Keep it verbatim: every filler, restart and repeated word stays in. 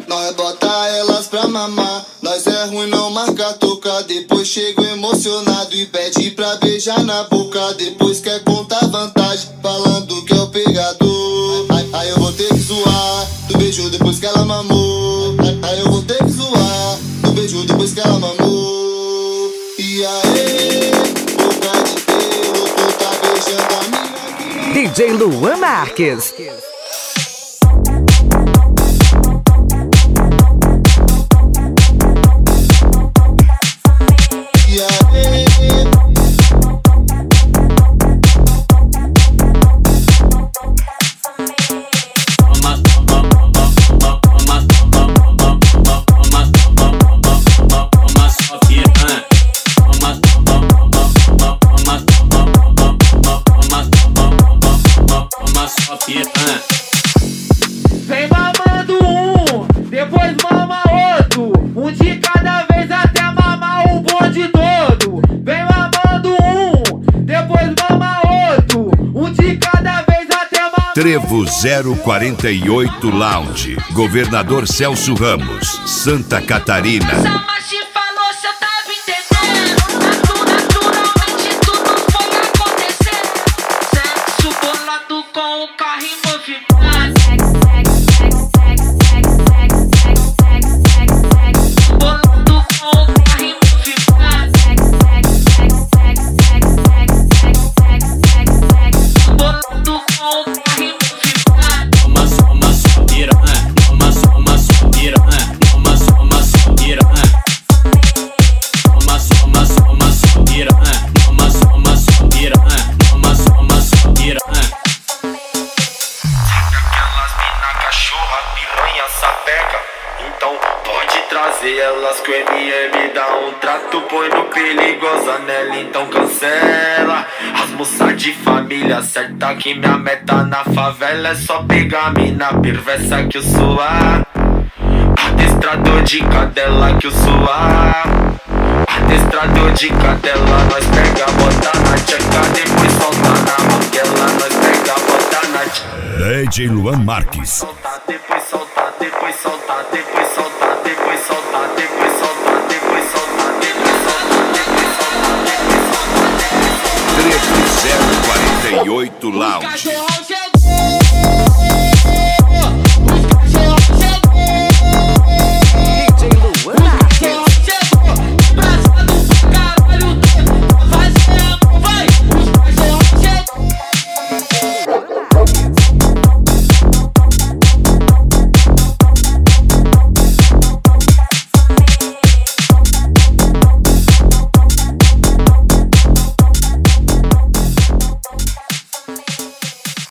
Nós bota elas pra mamar. Nós é ruim, não marca toca. Depois chego emocionado e pede pra beijar na boca. Depois quer contar vantagem, falando que é o pegador. Aí, aí eu vou ter que zoar do beijo depois que ela mamou. Aí, aí eu vou ter que zoar do beijo depois que ela mamou. E aí, boca de pelo, tu tá beijando a mina. D J Luan Marques. Vem mamando um, depois mama outro. Um de cada vez até mamar o bonde todo. Vem mamando um, depois mama outro. Um de cada vez até mamar. Trevo zero quarenta e oito Lounge, Governador Celso Ramos, Santa Catarina. Elas que o M M dá um trato, põe no perigosa nela, então cancela. As moças de família certa que minha meta na favela é só pegar mina perversa que eu sou a adestrador de cadela que eu sou a adestrador de cadela. Nós pega, bota na tcheca, depois solta na manguela. Nós pega, bota na tcheca. D J Luan Marques. Solta, depois solta, depois solta, depois solta, depois solta, depois solta, depois solta, depois solta, depois solta, depois solta. Trevo zero quarenta e oito Lounge. O cachorrão chegou.